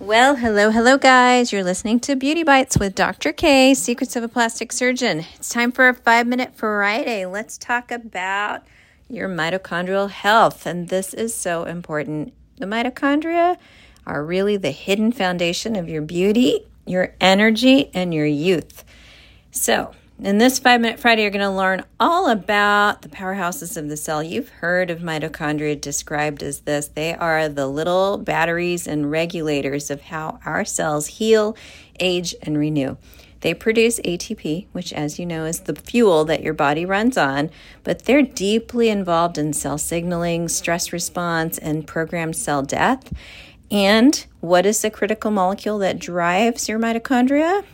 Well, hello, guys. You're listening to Beauty Bites with Dr. K, Secrets of a Plastic Surgeon. It's time for a 5-Minute Friday. Let's talk about your mitochondrial health, and this is so important. The mitochondria are really the hidden foundation of your beauty, your energy, and your youth. So, in this 5-Minute Friday, you're going to learn all about the powerhouses of the cell. You've heard of mitochondria described as this. They are the little batteries and regulators of how our cells heal, age, and renew. They produce ATP, which, as you know, is the fuel that your body runs on, but they're deeply involved in cell signaling, stress response, and programmed cell death. And what is the critical molecule that drives your mitochondria?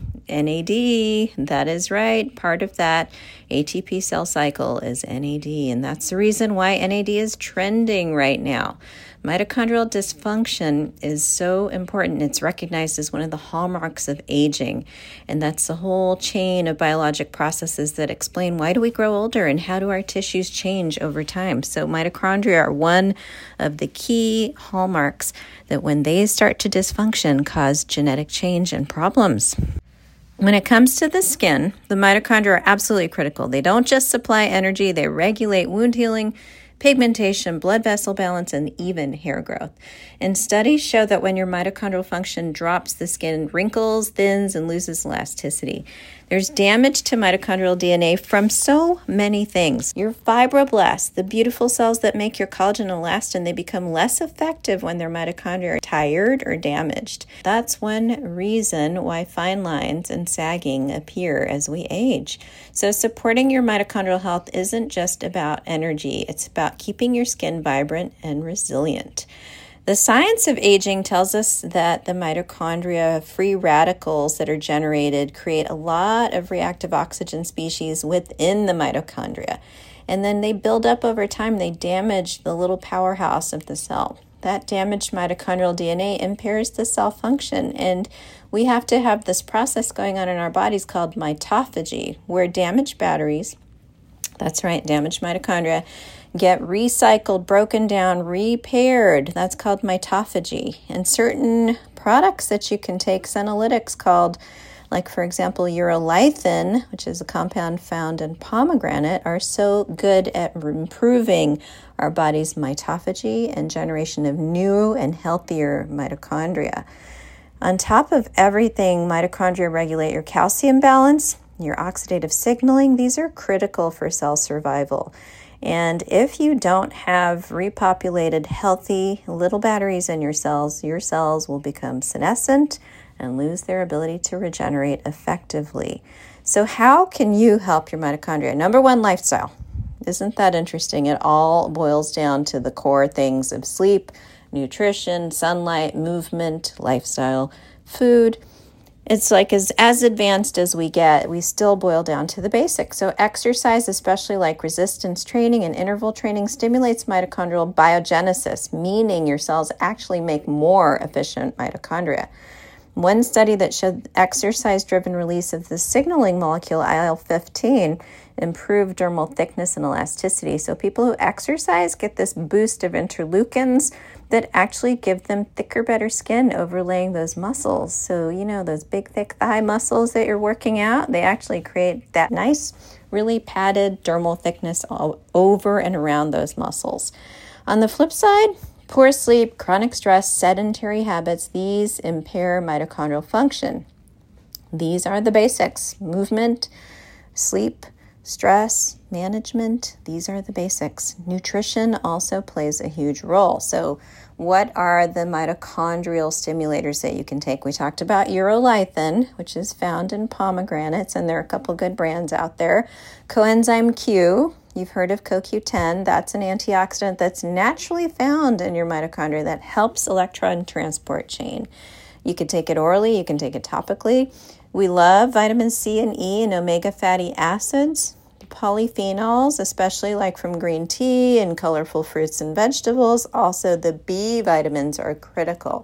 NAD. That is right. Part of that ATP cell cycle is NAD, and that's the reason why NAD is trending right now. Mitochondrial dysfunction is so important. It's recognized as one of the hallmarks of aging, and that's the whole chain of biologic processes that explain why do we grow older and how do our tissues change over time. So mitochondria are one of the key hallmarks that when they start to dysfunction cause genetic change and problems. When it comes to the skin, the mitochondria are absolutely critical. They don't just supply energy, they regulate wound healing, pigmentation, blood vessel balance, and even hair growth. And studies show that when your mitochondrial function drops, the skin wrinkles, thins, and loses elasticity. There's damage to mitochondrial DNA from so many things. Your fibroblasts, the beautiful cells that make your collagen and elastin, they become less effective when their mitochondria are tired or damaged. That's one reason why fine lines and sagging appear as we age. So supporting your mitochondrial health isn't just about energy, it's about keeping your skin vibrant and resilient. The science of aging tells us that the mitochondria free radicals that are generated create a lot of reactive oxygen species within the mitochondria. And then they build up over time. They damage the little powerhouse of the cell. That damaged mitochondrial DNA impairs the cell function. And we have to have this process going on in our bodies called mitophagy, where damaged batteries, that's right, damaged mitochondria, get recycled, broken down, repaired. That's called mitophagy. And certain products that you can take, senolytics called, like for example, urolithin, which is a compound found in pomegranate, are so good at improving our body's mitophagy and generation of new and healthier mitochondria. On top of everything, mitochondria regulate your calcium balance, your oxidative signaling. These are critical for cell survival. And if you don't have repopulated, healthy little batteries in your cells will become senescent and lose their ability to regenerate effectively. So how can you help your mitochondria? Number one, lifestyle. Isn't that interesting? It all boils down to the core things of sleep, nutrition, sunlight, movement, lifestyle, food. It's like as advanced as we get, we still boil down to the basics. So exercise, especially like resistance training and interval training, stimulates mitochondrial biogenesis, meaning your cells actually make more efficient mitochondria. One study that showed exercise-driven release of the signaling molecule IL-15 improved dermal thickness and elasticity. So people who exercise get this boost of interleukins that actually give them thicker, better skin overlaying those muscles. So, you know, those big, thick thigh muscles that you're working out, they actually create that nice, really padded dermal thickness all over and around those muscles. On the flip side, poor sleep, chronic stress, sedentary habits, these impair mitochondrial function. These are the basics: movement, sleep, stress management. These are the basics. Nutrition also plays a huge role. So what are the mitochondrial stimulators that you can take? We talked about urolithin, which is found in pomegranates, and there are a couple good brands out there. Coenzyme Q, you've heard of CoQ10. That's an antioxidant that's naturally found in your mitochondria that helps electron transport chain. You could take it orally, you can take it topically. We love vitamin C and E and omega fatty acids. Polyphenols, especially like from green tea and colorful fruits and vegetables. Also, the B vitamins are critical.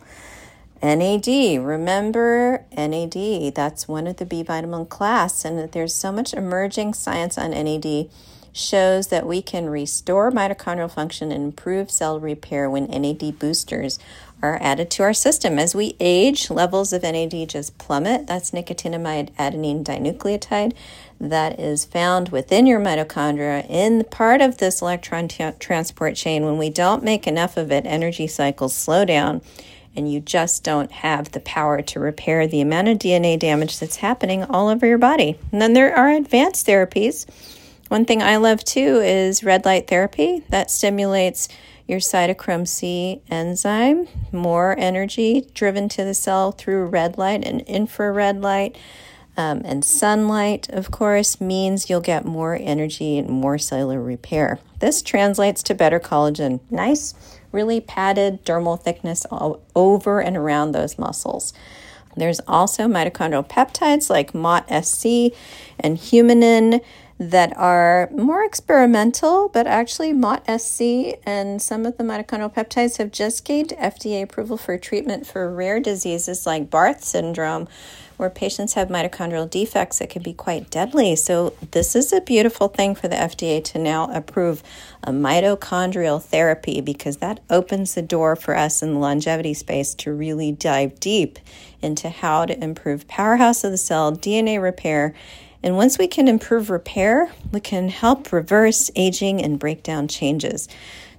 NAD, remember NAD, that's one of the B vitamin class, and there's so much emerging science on NAD shows that we can restore mitochondrial function and improve cell repair when NAD boosters are added to our system. As we age, levels of NAD just plummet. That's nicotinamide adenine dinucleotide that is found within your mitochondria in part of this electron transport chain. When we don't make enough of it, energy cycles slow down, and you just don't have the power to repair the amount of DNA damage that's happening all over your body. And then there are advanced therapies. One thing I love too is red light therapy that stimulates your cytochrome C enzyme, more energy driven to the cell through red light and infrared light. And sunlight, of course, means you'll get more energy and more cellular repair. This translates to better collagen. Nice, really padded dermal thickness all over and around those muscles. There's also mitochondrial peptides like MOT-SC and humanin that are more experimental, but actually MOT-SC and some of the mitochondrial peptides have just gained FDA approval for treatment for rare diseases like Barth syndrome, where patients have mitochondrial defects that can be quite deadly. So this is a beautiful thing for the FDA to now approve a mitochondrial therapy, because that opens the door for us in the longevity space to really dive deep into how to improve powerhouse of the cell, DNA repair. And once we can improve repair, we can help reverse aging and break down changes.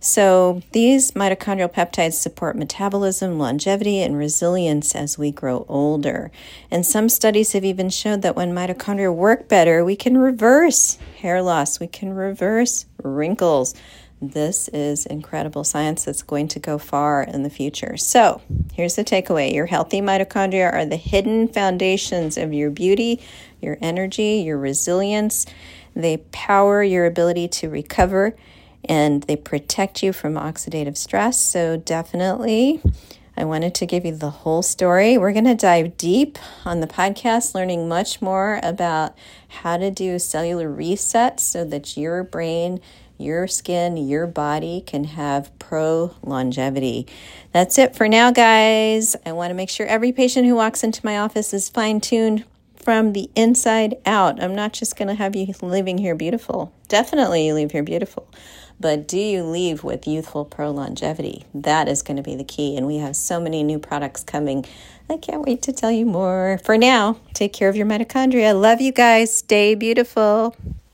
So these mitochondrial peptides support metabolism, longevity, and resilience as we grow older. And some studies have even shown that when mitochondria work better, we can reverse hair loss, we can reverse wrinkles. This is incredible science that's going to go far in the future. So here's the takeaway. Your healthy mitochondria are the hidden foundations of your beauty, your energy, your resilience. They power your ability to recover, and they protect you from oxidative stress. So definitely, I wanted to give you the whole story. We're going to dive deep on the podcast, learning much more about how to do cellular resets so that your brain, your skin, your body can have pro-longevity. That's it for now, guys. I want to make sure every patient who walks into my office is fine-tuned from the inside out. I'm not just going to have you leaving here beautiful. Definitely you leave here beautiful. But do you leave with youthful pro-longevity? That is going to be the key. And we have so many new products coming. I can't wait to tell you more. For now, take care of your mitochondria. Love you guys. Stay beautiful.